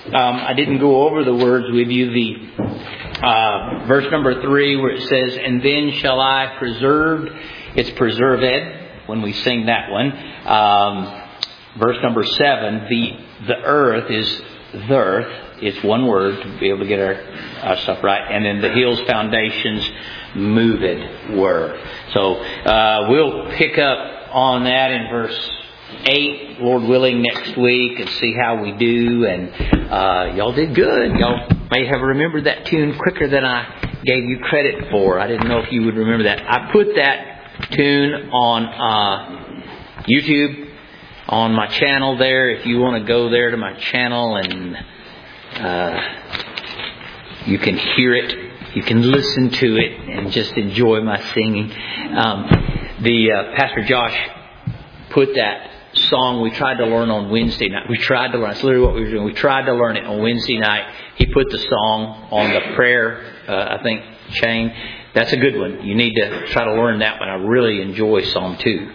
I didn't go over the words with you. The verse number 3 where it says, "And then shall I preserve." It's preserved when we sing that one. Verse number 7, the earth is the earth. It's one word to be able to get our stuff right. And then the hills, foundations, moved were. So we'll pick up on that in verse 8, Lord willing, next week, and see how we do. And y'all did good. Y'all may have remembered that tune quicker than I gave you credit for. I didn't know if you would remember that. I put that tune on YouTube, on my channel there. If you want to go there to my channel and you can hear it, you can listen to it and just enjoy my singing. Pastor Josh put that song we tried to learn on Wednesday night. That's literally what we were doing. We tried to learn it on Wednesday night. He put the song on the prayer, chain. That's a good one. You need to try to learn that one. I really enjoy Psalm 2.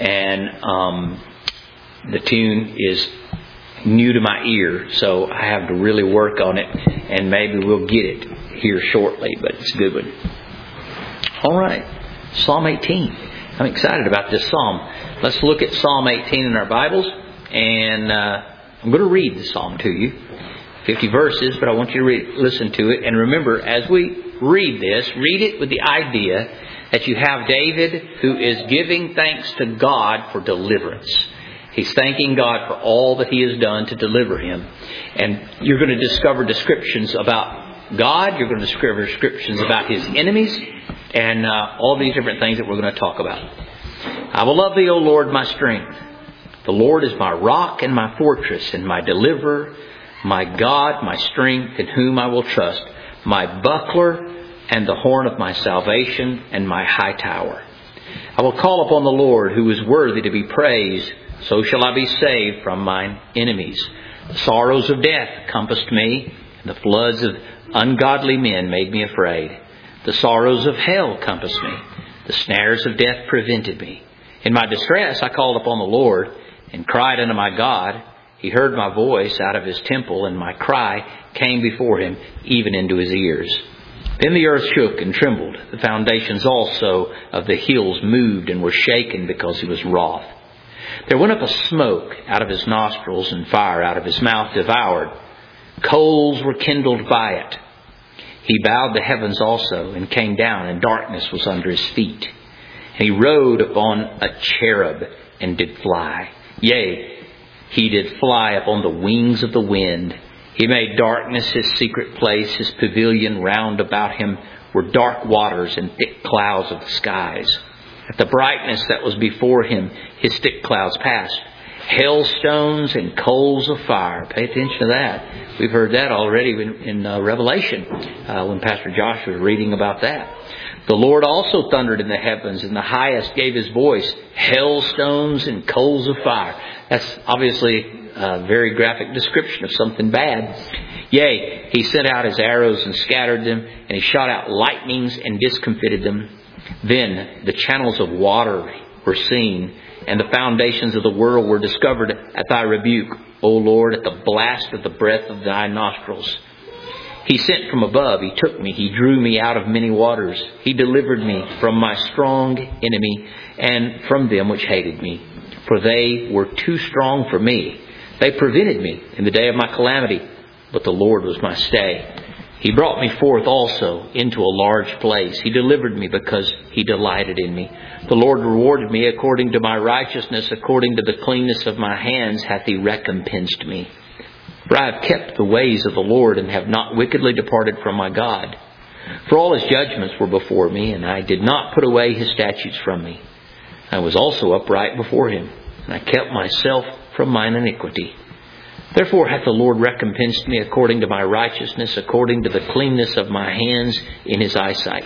And the tune is new to my ear, so I have to really work on it, and maybe we'll get it here shortly, but it's a good one. All right, Psalm 18. I'm excited about this psalm. Let's look at Psalm 18 in our Bibles, and I'm going to read the psalm to you. 50 verses, but I want you to listen to it. And remember, as we read this, read it with the idea that you have David who is giving thanks to God for deliverance. He's thanking God for all that He has done to deliver him. And you're going to discover descriptions about God. You're going to discover descriptions about His enemies. And all these different things that we're going to talk about. I will love Thee, O Lord, my strength. The Lord is my rock and my fortress and my deliverer, my God, my strength, in whom I will trust, my buckler and the horn of my salvation and my high tower. I will call upon the Lord, who is worthy to be praised. So shall I be saved from mine enemies. The sorrows of death compassed me, and the floods of ungodly men made me afraid. The sorrows of hell compassed me. The snares of death prevented me. In my distress I called upon the Lord, and cried unto my God. He heard my voice out of His temple, and my cry came before Him, even into His ears. Then the earth shook and trembled. The foundations also of the hills moved and were shaken, because He was wroth. There went up a smoke out of His nostrils, and fire out of His mouth devoured. Coals were kindled by it. He bowed the heavens also, and came down, and darkness was under His feet. And He rode upon a cherub, and did fly. Yea, He did fly upon the wings of the wind. He made darkness His secret place. His pavilion round about Him were dark waters and thick clouds of the skies. At the brightness that was before Him, His thick clouds passed. Hailstones and coals of fire. Pay attention to that. We've heard that already in Revelation when Pastor Josh was reading about that. The Lord also thundered in the heavens, and the highest gave His voice. Hailstones and coals of fire. That's obviously a very graphic description of something bad. Yea, He sent out His arrows and scattered them, and He shot out lightnings and discomfited them. Then the channels of water were seen, and the foundations of the world were discovered at Thy rebuke, O Lord, at the blast of the breath of Thy nostrils. He sent from above, He took me, He drew me out of many waters. He delivered me from my strong enemy, and from them which hated me. For they were too strong for me. They prevented me in the day of my calamity, but the Lord was my stay. He brought me forth also into a large place. He delivered me because He delighted in me. The Lord rewarded me according to my righteousness, according to the cleanness of my hands hath He recompensed me. For I have kept the ways of the Lord, and have not wickedly departed from my God. For all His judgments were before me, and I did not put away His statutes from me. I was also upright before Him, and I kept myself from mine iniquity. Therefore hath the Lord recompensed me according to my righteousness, according to the cleanness of my hands in His eyesight.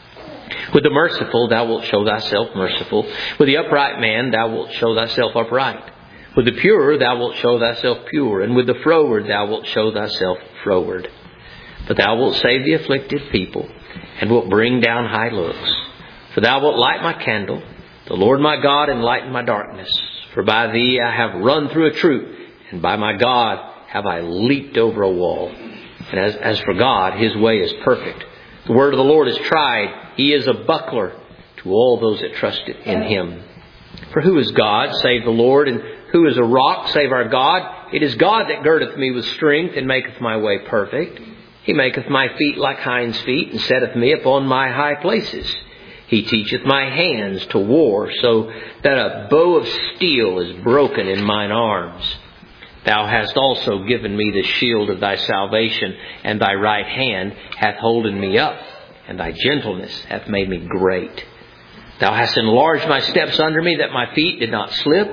With the merciful Thou wilt show Thyself merciful. With the upright man Thou wilt show Thyself upright. With the pure Thou wilt show Thyself pure. And with the froward Thou wilt show Thyself froward. But Thou wilt save the afflicted people, and wilt bring down high looks. For Thou wilt light my candle. The Lord my God enlighten my darkness. For by Thee I have run through a troop, and by my God have I leaped over a wall. And as for God, His way is perfect. The word of the Lord is tried. He is a buckler to all those that trust in Him. For who is God save the Lord? And who is a rock save our God? It is God that girdeth me with strength and maketh my way perfect. He maketh my feet like hinds' feet and setteth me upon my high places. He teacheth my hands to war, so that a bow of steel is broken in mine arms. Thou hast also given me the shield of thy salvation, and thy right hand hath holden me up, and thy gentleness hath made me great. Thou hast enlarged my steps under me, that my feet did not slip.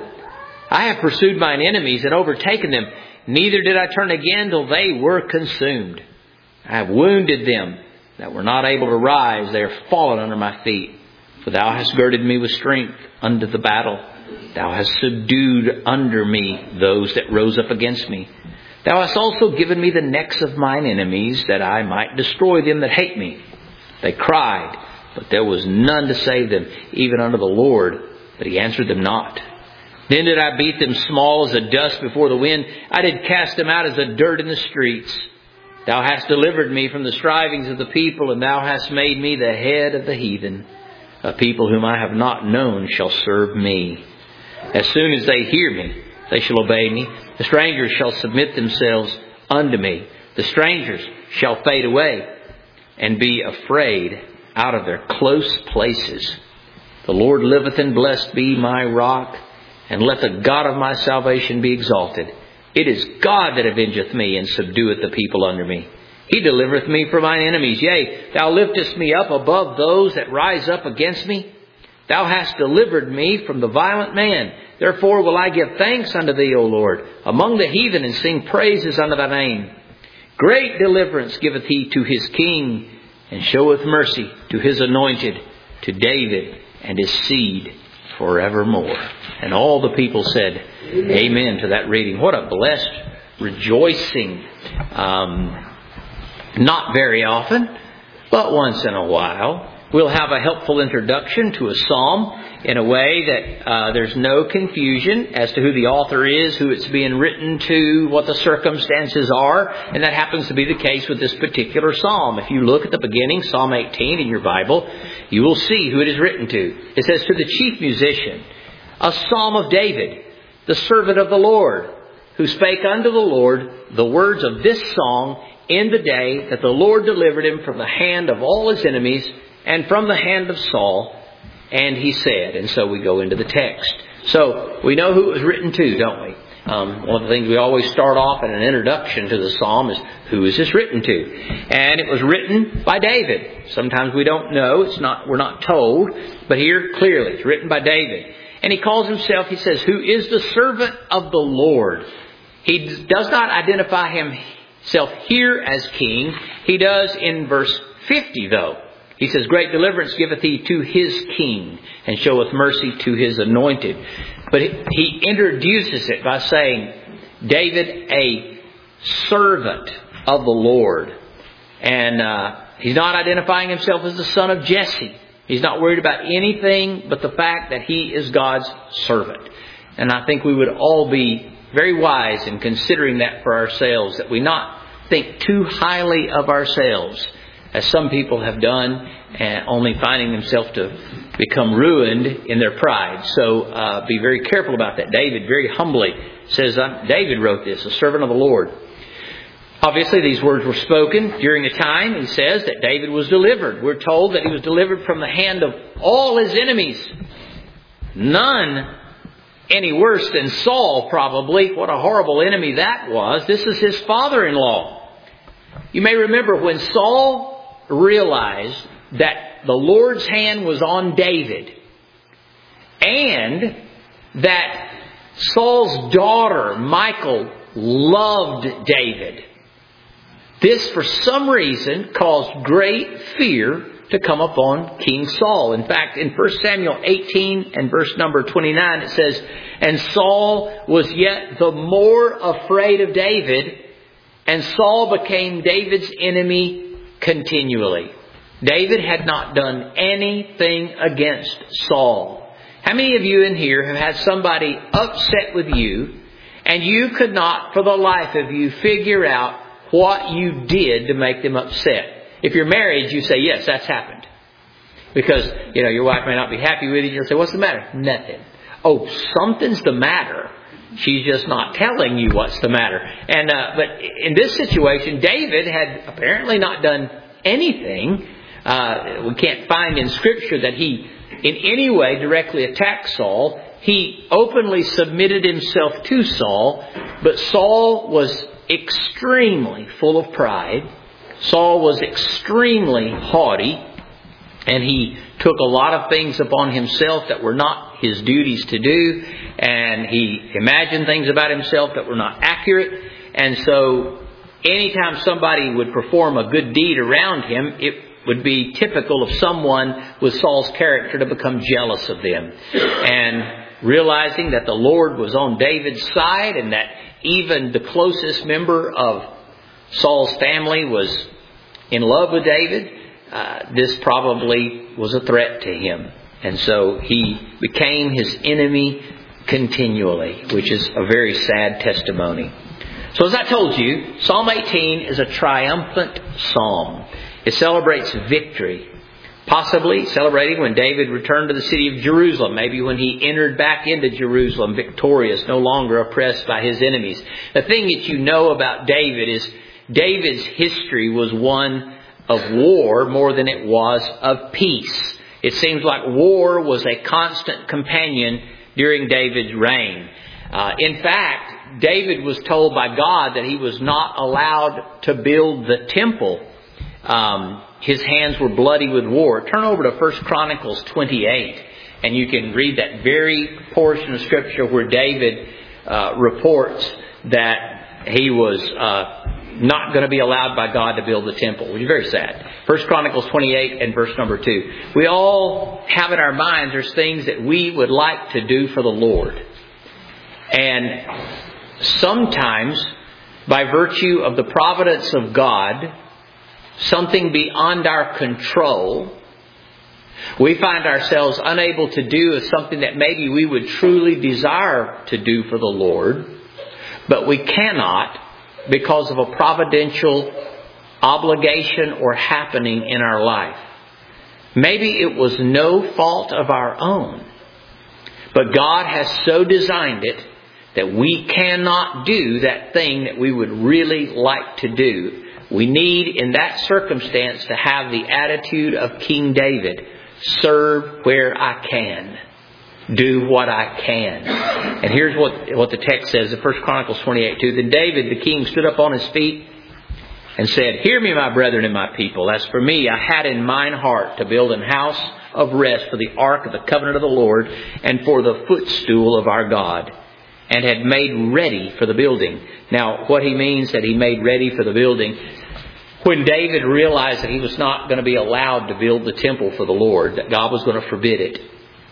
I have pursued mine enemies and overtaken them, neither did I turn again till they were consumed. I have wounded them that were not able to rise. They are fallen under my feet. For thou hast girded me with strength unto the battle. Thou hast subdued under me those that rose up against me. Thou hast also given me the necks of mine enemies, that I might destroy them that hate me. They cried, but there was none to save them, even unto the Lord, but He answered them not. Then did I beat them small as a dust before the wind. I did cast them out as a dirt in the streets. Thou hast delivered me from the strivings of the people, and Thou hast made me the head of the heathen. A people whom I have not known shall serve me. As soon as they hear me, they shall obey me. The strangers shall submit themselves unto me. The strangers shall fade away and be afraid out of their close places. The Lord liveth, and blessed be my rock, and let the God of my salvation be exalted. It is God that avengeth me, and subdueth the people under me. He delivereth me from mine enemies. Yea, Thou liftest me up above those that rise up against me. Thou hast delivered me from the violent man. Therefore will I give thanks unto Thee, O Lord, among the heathen, and sing praises unto Thy name. Great deliverance giveth He to His king, and showeth mercy to His anointed, to David and his seed forevermore. And all the people said, Amen to that reading. What a blessed rejoicing. Not very often, but once in a while, we'll have a helpful introduction to a psalm in a way that there's no confusion as to who the author is, who it's being written to, what the circumstances are. And that happens to be the case with this particular psalm. If you look at the beginning, Psalm 18 in your Bible, you will see who it is written to. It says, to the chief musician, a psalm of David, the servant of the Lord, who spake unto the Lord the words of this song in the day that the Lord delivered him from the hand of all his enemies and from the hand of Saul. And he said, and so we go into the text. So we know who it was written to, don't we? One of the things we always start off in an introduction to the psalm is, who is this written to? And it was written by David. Sometimes we don't know. We're not told. But here, clearly, it's written by David. And he calls himself, he says, who is the servant of the Lord. He does not identify himself here as king. He does in verse 50, though. He says, great deliverance giveth He to His king, and showeth mercy to His anointed. But he introduces it by saying, David, a servant of the Lord. And he's not identifying himself as the son of Jesse. He's not worried about anything but the fact that he is God's servant. And I think we would all be very wise in considering that for ourselves, that we not think too highly of ourselves, as some people have done, and only finding themselves to become ruined in their pride. So be very careful about that. David very humbly says, David wrote this, a servant of the Lord. Obviously, these words were spoken during a time, he says, that David was delivered. We're told that he was delivered from the hand of all his enemies. None any worse than Saul, probably. What a horrible enemy that was. This is his father-in-law. You may remember when Saul realized that the Lord's hand was on David, and that Saul's daughter, Michal, loved David. This, for some reason, caused great fear to come upon King Saul. In fact, in 1 Samuel 18 and verse number 29, it says, and Saul was yet the more afraid of David, and Saul became David's enemy continually. David had not done anything against Saul. How many of you in here have had somebody upset with you, And you could not, for the life of you, figure out what you did to make them upset. If you're married, you say, yes, that's happened. Because, your wife may not be happy with you. You'll say, what's the matter? Nothing. Oh, something's the matter. She's just not telling you what's the matter. And but in this situation, David had apparently not done anything. We can't find in Scripture that he in any way directly attacked Saul. He openly submitted himself to Saul, but Saul was extremely full of pride. Saul was extremely haughty, and he took a lot of things upon himself that were not his duties to do, and he imagined things about himself that were not accurate. And so anytime somebody would perform a good deed around him, it would be typical of someone with Saul's character to become jealous of them. And realizing that the Lord was on David's side and that even the closest member of Saul's family was in love with David, this probably was a threat to him. And so he became his enemy continually, which is a very sad testimony. So as I told you, Psalm 18 is a triumphant psalm. It celebrates victory, possibly celebrating when David returned to the city of Jerusalem, maybe when he entered back into Jerusalem victorious, no longer oppressed by his enemies. The thing that you know about David is David's history was one of war more than it was of peace. It seems like war was a constant companion during David's reign. In fact, David was told by God that he was not allowed to build the temple. His hands were bloody with war. Turn over to 1 Chronicles 28, and you can read that very portion of Scripture where David reports that he was not going to be allowed by God to build the temple, which is very sad. 1 Chronicles 28 and verse number 2. We all have in our minds there's things that we would like to do for the Lord. And sometimes, by virtue of the providence of God, something beyond our control, we find ourselves unable to do something that maybe we would truly desire to do for the Lord, but we cannot because of a providential obligation or happening in our life. Maybe it was no fault of our own, but God has so designed it that we cannot do that thing that we would really like to do. We need, in that circumstance, to have the attitude of King David. Serve where I can. Do what I can. And here's what the text says in 1 Chronicles 28:2. Then David, the king, stood up on his feet and said, Hear me, my brethren and my people. As for me, I had in mine heart to build an house of rest for the ark of the covenant of the Lord and for the footstool of our God, and had made ready for the building. Now, what he means that he made ready for the building, when David realized that he was not going to be allowed to build the temple for the Lord, that God was going to forbid it,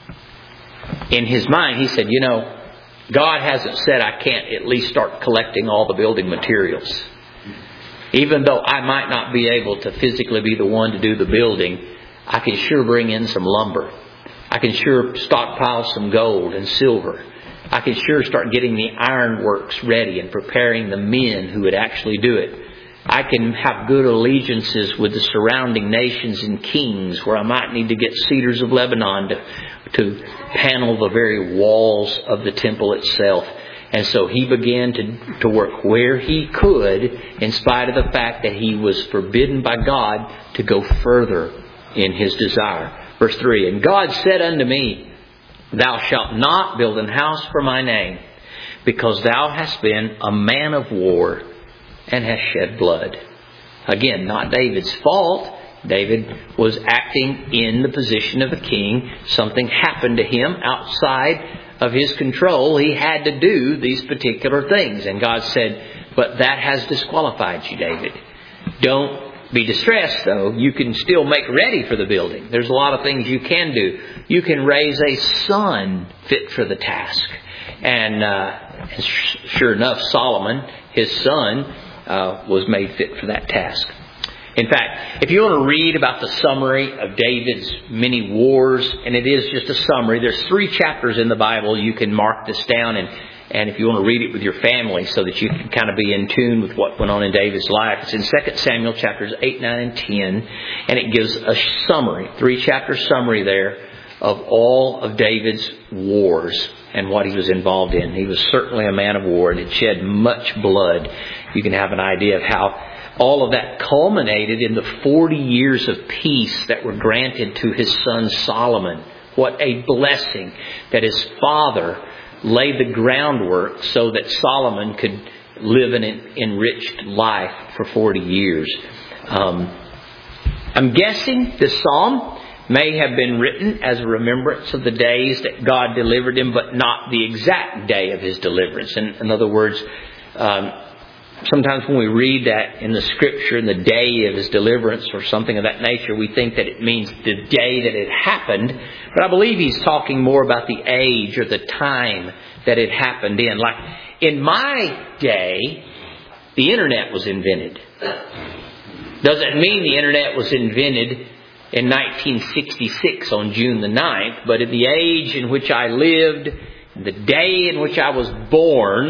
in his mind he said, God hasn't said I can't at least start collecting all the building materials. Even though I might not be able to physically be the one to do the building, I can sure bring in some lumber. I can sure stockpile some gold and silver. I can sure start getting the ironworks ready and preparing the men who would actually do it. I can have good allegiances with the surrounding nations and kings where I might need to get cedars of Lebanon to panel the very walls of the temple itself. And so he began to work where he could, in spite of the fact that he was forbidden by God to go further in his desire. Verse 3, And God said unto me, Thou shalt not build an house for my name, because thou hast been a man of war and hast shed blood. Again, not David's fault. David was acting in the position of a king. Something happened to him outside of his control. He had to do these particular things. And God said, but that has disqualified you, David. Don't be distressed, though. You can still make ready for the building. There's a lot of things you can do. You can raise a son fit for the task. And sure enough, Solomon, his son, was made fit for that task. In fact, if you want to read about the summary of David's many wars, and it is just a summary, there's 3 chapters in the Bible. You can mark this down And if you want to read it with your family so that you can kind of be in tune with what went on in David's life, it's in 2 Samuel chapters 8, 9, and 10. And it gives a summary, 3-chapter summary there of all of David's wars and what he was involved in. He was certainly a man of war and had shed much blood. You can have an idea of how all of that culminated in the 40 years of peace that were granted to his son Solomon. What a blessing that his father laid the groundwork so that Solomon could live an enriched life for 40 years. I'm guessing this psalm may have been written as a remembrance of the days that God delivered him, but not the exact day of his deliverance. In other words, sometimes when we read that in the Scripture, in the day of his deliverance or something of that nature, we think that it means the day that it happened. But I believe he's talking more about the age or the time that it happened in. Like in my day, the Internet was invented. Doesn't mean the Internet was invented in 1966 on June the 9th, but in the age in which I lived, the day in which I was born,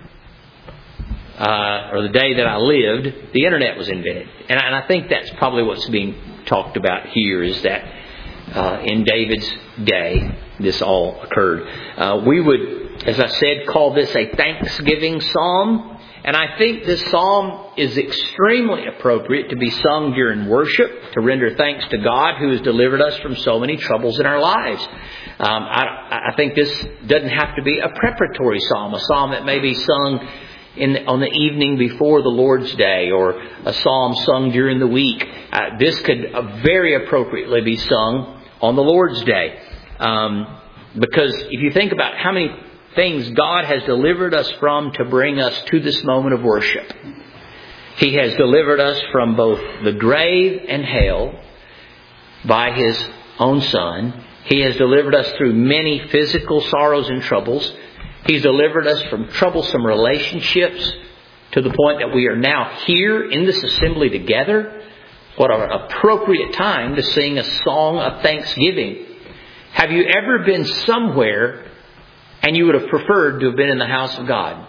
or the day that I lived, the Internet was invented. And I think that's probably what's being talked about here, is that in David's day, this all occurred. We would, as I said, call this a thanksgiving psalm. And I think this psalm is extremely appropriate to be sung during worship, to render thanks to God who has delivered us from so many troubles in our lives. I think this doesn't have to be a preparatory psalm, a psalm that may be sung on the evening before the Lord's Day, or a psalm sung during the week. This could very appropriately be sung on the Lord's Day. Because if you think about how many things God has delivered us from to bring us to this moment of worship. He has delivered us from both the grave and hell by His own Son. He has delivered us through many physical sorrows and troubles. He's delivered us from troublesome relationships to the point that we are now here in this assembly together. What an appropriate time to sing a song of thanksgiving. Have you ever been somewhere and you would have preferred to have been in the house of God?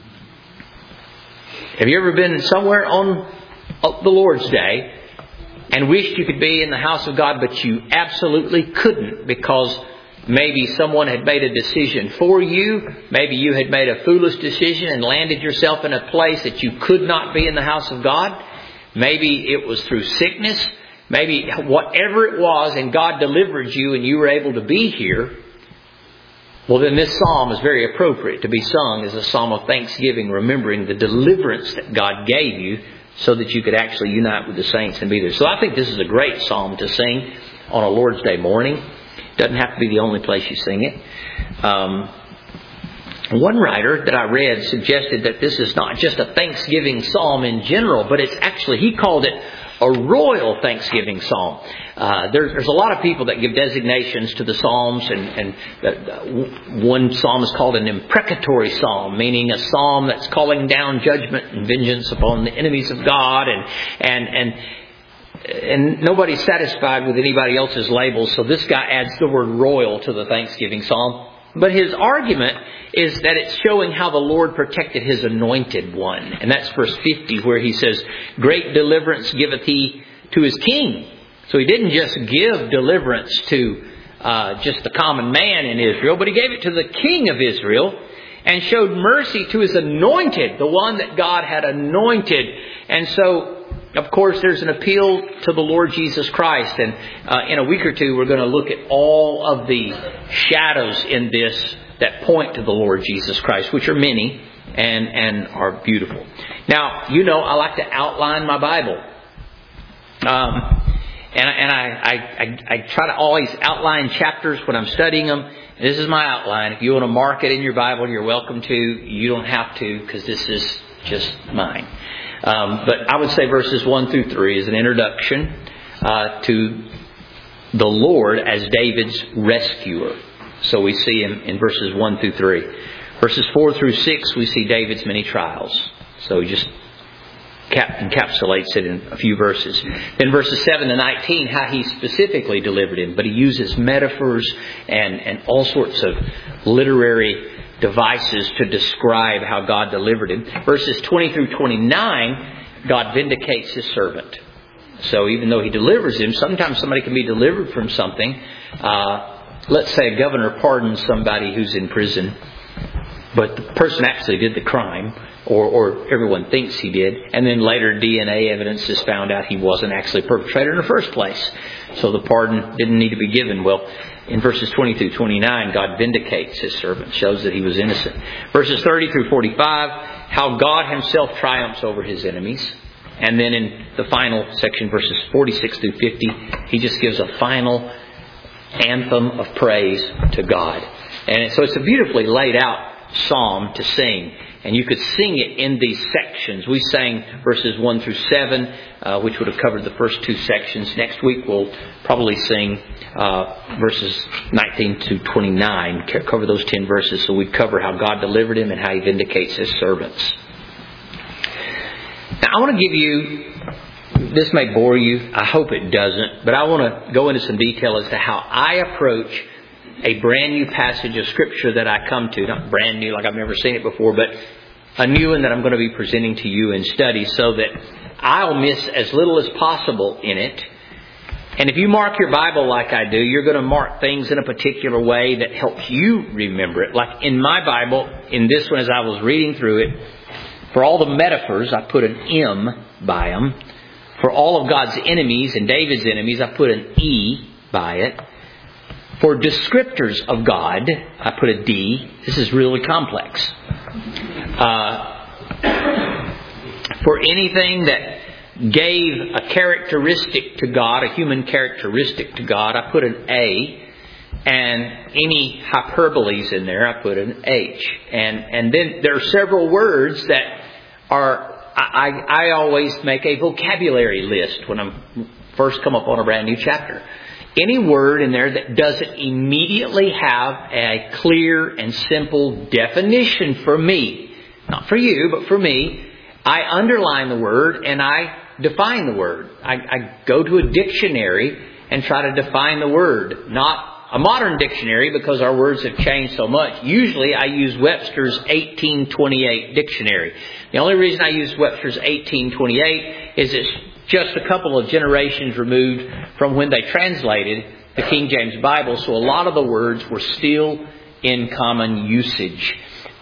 Have you ever been somewhere on the Lord's Day and wished you could be in the house of God, but you absolutely couldn't because maybe someone had made a decision for you? Maybe you had made a foolish decision and landed yourself in a place that you could not be in the house of God. Maybe it was through sickness. Maybe whatever it was, and God delivered you and you were able to be here. Well, then this psalm is very appropriate to be sung as a psalm of thanksgiving, remembering the deliverance that God gave you so that you could actually unite with the saints and be there. So I think this is a great psalm to sing on a Lord's Day morning. It doesn't have to be the only place you sing it. One writer that I read suggested that this is not just a thanksgiving psalm in general, but it's actually, he called it a royal thanksgiving psalm. There's a lot of people that give designations to the psalms, and one psalm is called an imprecatory psalm, meaning a psalm that's calling down judgment and vengeance upon the enemies of God, and nobody's satisfied with anybody else's labels, so this guy adds the word royal to the thanksgiving psalm. But his argument is that it's showing how the Lord protected His anointed one. And that's verse 50, where He says, "Great deliverance giveth He to His king." So He didn't just give deliverance to just the common man in Israel, but He gave it to the king of Israel and showed mercy to His anointed, the one that God had anointed. And so, of course, there's an appeal to the Lord Jesus Christ. And in a week or two, we're going to look at all of the shadows in this that point to the Lord Jesus Christ, which are many and are beautiful. Now, you know, I like to outline my Bible. And I try to always outline chapters when I'm studying them. And this is my outline. If you want to mark it in your Bible, you're welcome to. You don't have to, because this is just mine. But I would say verses 1 through 3 is an introduction to the Lord as David's rescuer. So we see him in verses 1 through 3. Verses 4 through 6, we see David's many trials. So he just encapsulates it in a few verses. Then verses 7 to 19, how He specifically delivered him. But he uses metaphors and all sorts of literary devices to describe how God delivered him. Verses 20 through 29, God vindicates His servant. So even though He delivers him, sometimes somebody can be delivered from something. Let's say a governor pardons somebody who's in prison, but the person actually did the crime, or everyone thinks he did, and then later DNA evidence is found out he wasn't actually a perpetrator in the first place. So the pardon didn't need to be given. Well, in verses 20 through 29, God vindicates His servant, shows that he was innocent. Verses 30 through 45, how God Himself triumphs over His enemies. And then in the final section, verses 46 through 50, He just gives a final anthem of praise to God. And so it's a beautifully laid out psalm to sing. And you could sing it in these sections. We sang verses 1 through 7, which would have covered the first two sections. Next week we'll probably sing verses 19 to 29, cover those 10 verses. So we'd cover how God delivered him and how He vindicates His servants. Now I want to give you, this may bore you, I hope it doesn't, but I want to go into some detail as to how I approach a brand new passage of Scripture that I come to. Not brand new like I've never seen it before, but a new one that I'm going to be presenting to you in study so that I'll miss as little as possible in it. And if you mark your Bible like I do, you're going to mark things in a particular way that helps you remember it. Like in my Bible, in this one as I was reading through it, for all the metaphors, I put an M by them. For all of God's enemies and David's enemies, I put an E by it. For descriptors of God, I put a D. This is really complex. For anything that gave a characteristic to God, a human characteristic to God, I put an A. And any hyperboles in there, I put an H. And then there are several words that I always make a vocabulary list when I first come up on a brand new chapter. Any word in there that doesn't immediately have a clear and simple definition for me, not for you, but for me, I underline the word and I define the word. I go to a dictionary and try to define the word, not a modern dictionary because our words have changed so much. Usually I use Webster's 1828 dictionary. The only reason I use Webster's 1828 is it's just a couple of generations removed from when they translated the King James Bible. So a lot of the words were still in common usage.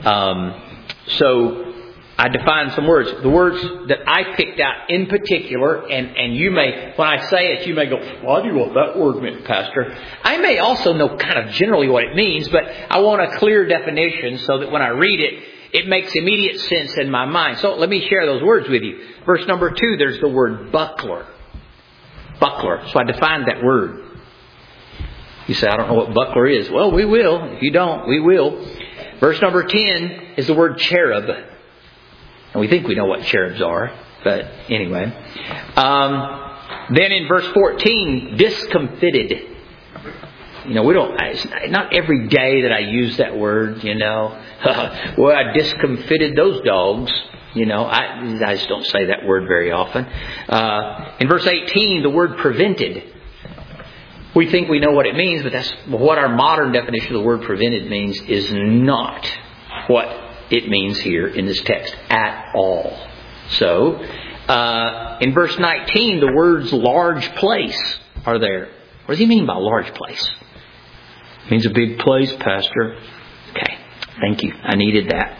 So I defined some words. The words that I picked out in particular, and you may, when I say it, you may go, why do you want that word meant, Pastor? I may also know kind of generally what it means, but I want a clear definition so that when I read it, it makes immediate sense in my mind. So let me share those words with you. Verse number 2, there's the word buckler. Buckler. So I defined that word. You say, I don't know what buckler is. Well, we will. If you don't, we will. Verse number 10 is the word cherub. And we think we know what cherubs are. But anyway. Then in verse 14, discomfited. You know, we don't, not every day that I use that word, you know. Well, I discomfited those dogs. You know, I just don't say that word very often. In verse 18, the word prevented. We think we know what it means, but that's what our modern definition of the word prevented means is not what it means here in this text at all. So, in verse 19, the words large place are there. What does he mean by large place? It means a big place, Pastor. Okay, thank you. I needed that.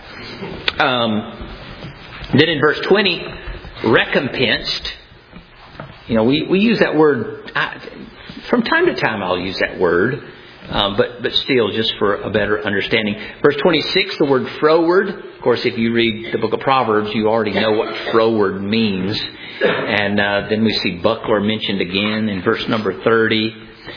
Then in verse 20, recompensed. You know, we use that word. From time to time I'll use that word. But still, just for a better understanding. Verse 26, the word froward. Of course, if you read the book of Proverbs, you already know what froward means. And then we see buckler mentioned again in verse number 30.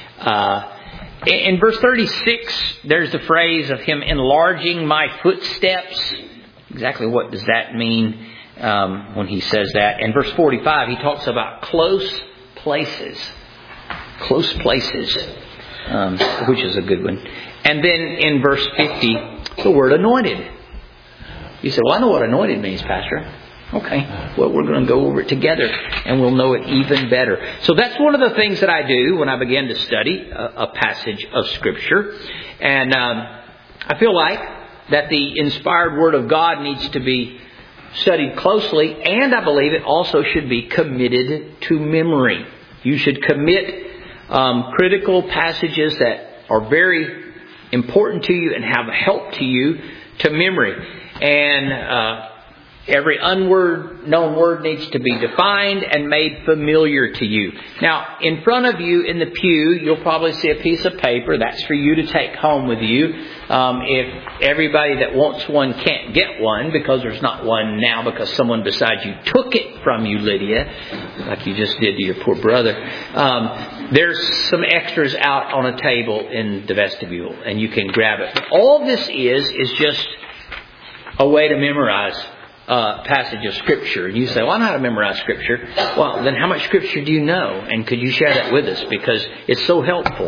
In verse 36, there's the phrase of him enlarging my footsteps. Exactly what does that mean when he says that? In verse 45, he talks about close places. Close places. Which is a good one. And then in verse 50, the word anointed. You say, well, I know what anointed means, Pastor. Okay, well, we're going to go over it together and we'll know it even better. So that's one of the things that I do when I begin to study a passage of Scripture. And I feel like that the inspired Word of God needs to be studied closely, and I believe it also should be committed to memory. You should commit critical passages that are very important to you and have help to you to memory. And every known word needs to be defined and made familiar to you. Now, in front of you in the pew, you'll probably see a piece of paper. That's for you to take home with you. If everybody that wants one can't get one, because there's not one now because someone beside you took it from you, Lydia, like you just did to your poor brother, there's some extras out on a table in the vestibule, and you can grab it. But all this is just a way to memorize passage of Scripture. And you say, well, I know how to memorize Scripture. Well, then how much Scripture do you know? And could you share that with us? Because it's so helpful.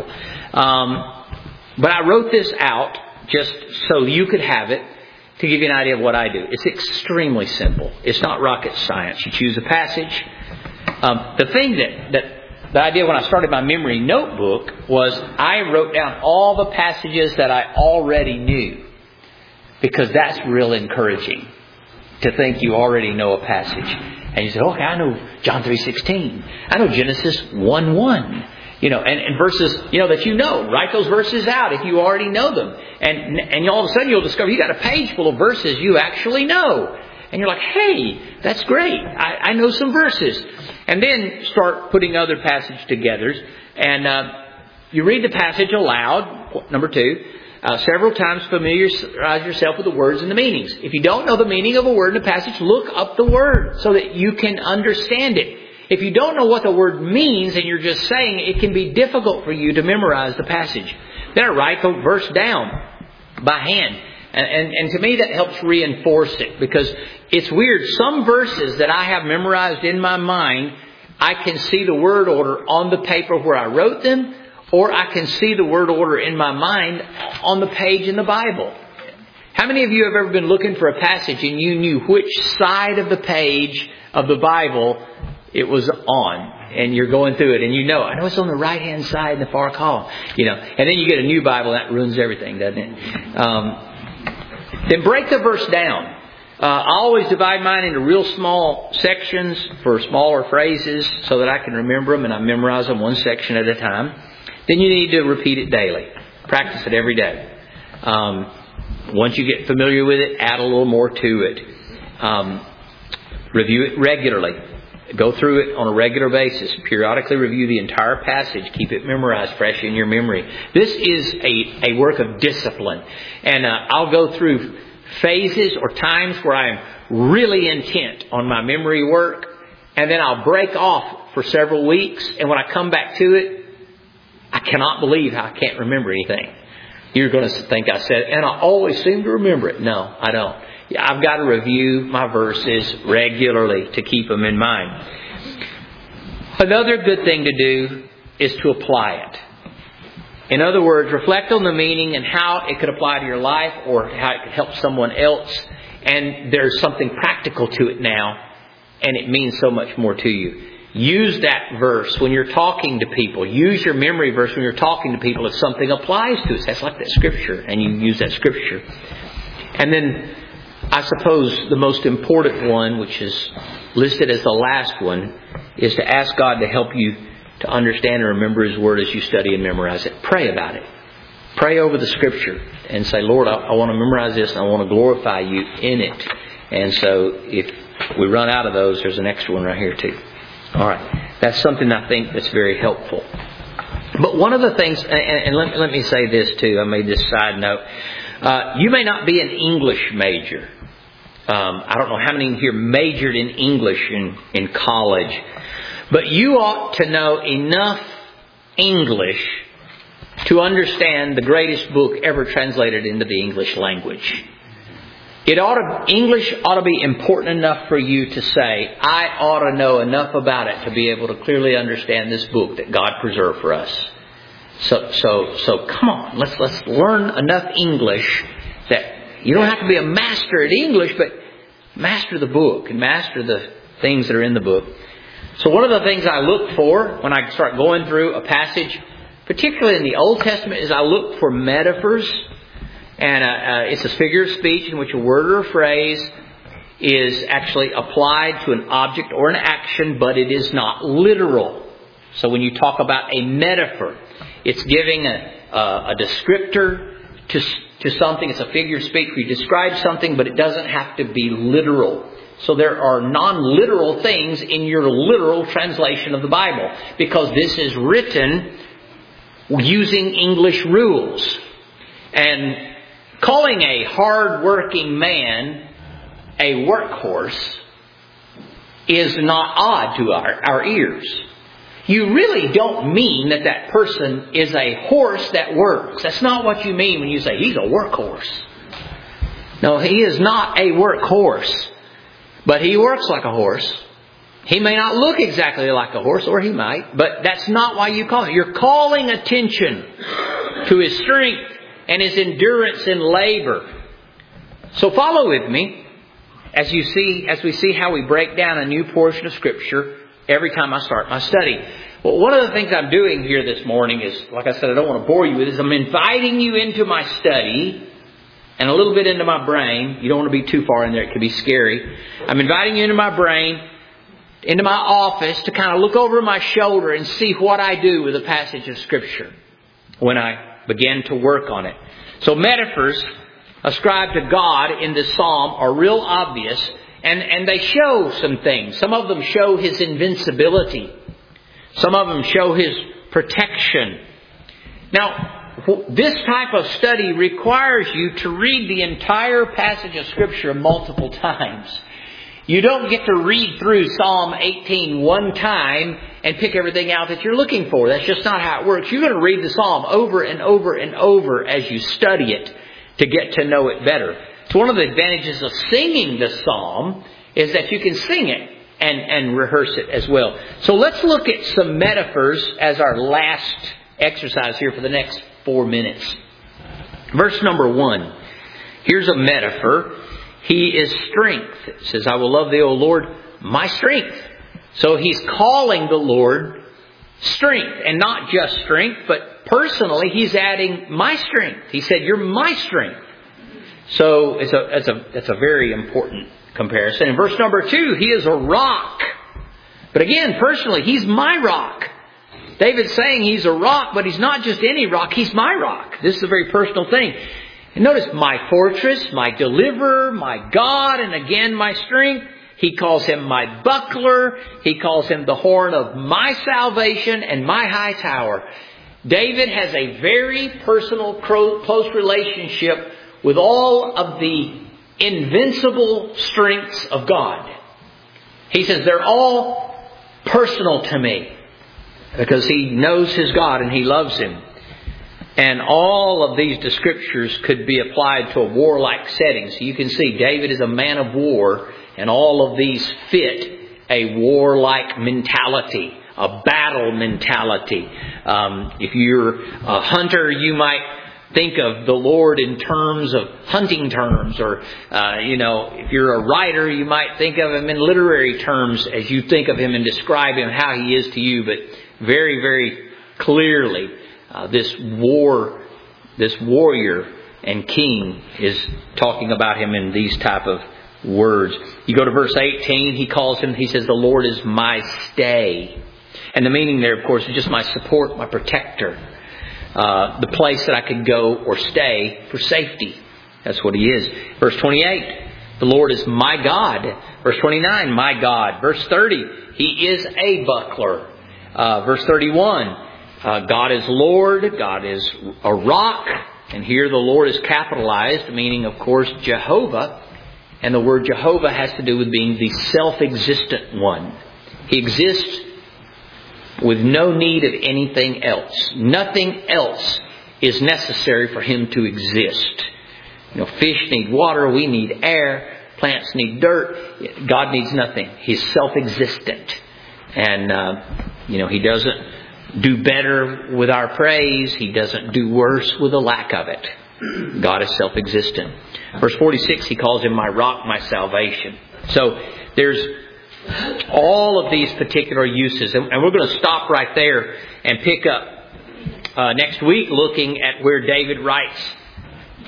But I wrote this out just so you could have it to give you an idea of what I do. It's extremely simple. It's not rocket science. You choose a passage. The thing the idea when I started my memory notebook was I wrote down all the passages that I already knew. Because that's real encouraging. To think you already know a passage. And you say, okay, I know John 3:16. I know Genesis 1:1. And verses, that you know. Write those verses out if you already know them. And all of a sudden you'll discover you got a page full of verses you actually know. And you're like, hey, that's great. I know some verses. And then start putting other passages together. And you read the passage aloud, number 2. Several times familiarize yourself with the words and the meanings. If you don't know the meaning of a word in a passage, look up the word so that you can understand it. If you don't know what the word means and you're just saying it, can be difficult for you to memorize the passage. Then I write the verse down by hand. And to me that helps reinforce it, because it's weird. Some verses that I have memorized in my mind, I can see the word order on the paper where I wrote them, or I can see the word order in my mind on the page in the Bible. How many of you have ever been looking for a passage and you knew which side of the page of the Bible it was on? And you're going through it and I know it's on the right-hand side in the far column. And then you get a new Bible, that ruins everything, doesn't it? Then break the verse down. I always divide mine into real small sections for smaller phrases so that I can remember them, and I memorize them one section at a time. Then you need to repeat it daily. Practice it every day. Once you get familiar with it, add a little more to it. Review it regularly. Go through it on a regular basis. Periodically review the entire passage. Keep it memorized, fresh in your memory. This is a work of discipline. And I'll go through phases or times where I'm really intent on my memory work. And then I'll break off for several weeks. And when I come back to it, I cannot believe how I can't remember anything. You're going to think I said, and I always seem to remember it. No, I don't. I've got to review my verses regularly to keep them in mind. Another good thing to do is to apply it. In other words, reflect on the meaning and how it could apply to your life or how it could help someone else. And there's something practical to it now, and it means so much more to you. Use that verse when you're talking to people. Use your memory verse when you're talking to people if something applies to it. That's like that Scripture, and you use that Scripture. And then, I suppose the most important one, which is listed as the last one, is to ask God to help you to understand and remember His Word as you study and memorize it. Pray about it. Pray over the Scripture and say, Lord, I want to memorize this and I want to glorify You in it. And so if we run out of those, there's an extra one right here too. All right. That's something I think that's very helpful. But one of the things, and let me say this too, I made this side note. You may not be an English major. I don't know how many here majored in English in college. But you ought to know enough English to understand the greatest book ever translated into the English language. English ought to be important enough for you to say, I ought to know enough about it to be able to clearly understand this book that God preserved for us. So come on, let's learn enough English that you don't have to be a master at English, but master the book and master the things that are in the book. So one of the things I look for when I start going through a passage, particularly in the Old Testament, is I look for metaphors And it's a figure of speech in which a word or a phrase is actually applied to an object or an action, but it is not literal. So when you talk about a metaphor, it's giving a descriptor to something. It's a figure of speech where you describe something, but it doesn't have to be literal. So there are non-literal things in your literal translation of the Bible, because this is written using English rules. And calling a hard-working man a workhorse is not odd to our ears. You really don't mean that person is a horse that works. That's not what you mean when you say he's a workhorse. No, he is not a workhorse. But he works like a horse. He may not look exactly like a horse, or he might, but that's not why you call him. You're calling attention to his strength and his endurance in labor. So follow with me as we see how we break down a new portion of Scripture every time I start my study. Well, one of the things I'm doing here this morning is, like I said, I don't want to bore you with this. I'm inviting you into my study and a little bit into my brain. You don't want to be too far in there. It could be scary. I'm inviting you into my brain, into my office, to kind of look over my shoulder and see what I do with a passage of Scripture when I begin to work on it. So metaphors ascribed to God in this psalm are real obvious, and they show some things. Some of them show His invincibility. Some of them show His protection. Now, this type of study requires you to read the entire passage of Scripture multiple times. You don't get to read through Psalm 18 one time and pick everything out that you're looking for. That's just not how it works. You're going to read the Psalm over and over and over as you study it to get to know it better. So one of the advantages of singing the Psalm is that you can sing it and rehearse it as well. So let's look at some metaphors as our last exercise here for the next 4 minutes. Verse number 1. Here's a metaphor. He is strength. It says, I will love thee, O Lord, my strength. So he's calling the Lord strength. And not just strength, but personally he's adding my strength. He said, you're my strength. So that's a very important comparison. In verse number 2, he is a rock. But again, personally, he's my rock. David's saying he's a rock, but he's not just any rock. He's my rock. This is a very personal thing. And notice, my fortress, my deliverer, my God, and again, my strength. He calls him my buckler. He calls him the horn of my salvation and my high tower. David has a very personal, close relationship with all of the invincible strengths of God. He says they're all personal to me because he knows his God and he loves him. And all of these scriptures could be applied to a warlike setting. So you can see David is a man of war, and all of these fit a warlike mentality, a battle mentality. If you're a hunter, you might think of the Lord in terms of hunting terms, or if you're a writer, you might think of him in literary terms as you think of him and describe him how he is to you. But very, very clearly, this warrior and king is talking about him in these type of words. You go to verse 18, he says, the Lord is my stay. And the meaning there, of course, is just my support, my protector. The place that I could go or stay for safety. That's what he is. Verse 28, the Lord is my God. Verse 29, my God. Verse 30, he is a buckler. Verse 31, God is Lord. God is a rock. And here the Lord is capitalized, meaning, of course, Jehovah. And the word Jehovah has to do with being the self-existent one. He exists with no need of anything else. Nothing else is necessary for him to exist. Fish need water, we need air, plants need dirt. God needs nothing. He's self-existent. And, he doesn't do better with our praise. He doesn't do worse with a lack of it. God is self-existent. Verse 46, he calls him my rock, my salvation. So there's all of these particular uses. And we're going to stop right there and pick up next week looking at where David writes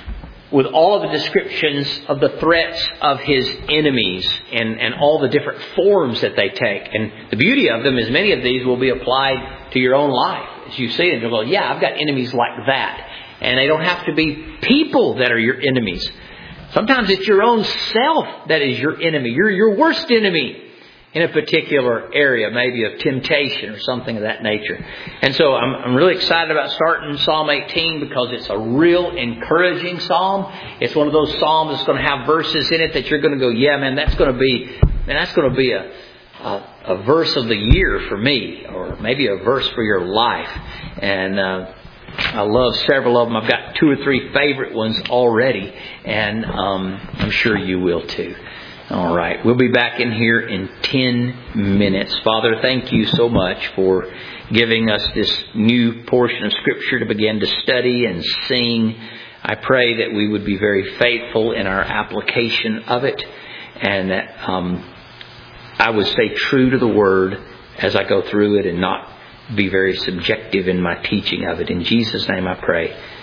with all of the descriptions of the threats of his enemies and all the different forms that they take. And the beauty of them is many of these will be applied to your own life. As you see it, you'll go, yeah, I've got enemies like that. And they don't have to be people that are your enemies. Sometimes it's your own self that is your enemy. You're your worst enemy in a particular area, maybe of temptation or something of that nature. And so I'm really excited about starting Psalm 18 because it's a real encouraging psalm. It's one of those psalms that's going to have verses in it that you're going to go, yeah, man, that's going to be a verse of the year for me, or maybe a verse for your life. And I love several of them. I've got 2 or 3 favorite ones already, and I'm sure you will too. All right. We'll be back in here in 10 minutes. Father, thank you so much for giving us this new portion of Scripture to begin to study and sing. I pray that we would be very faithful in our application of it, and that I would stay true to the Word as I go through it and not be very subjective in my teaching of it. In Jesus' name I pray.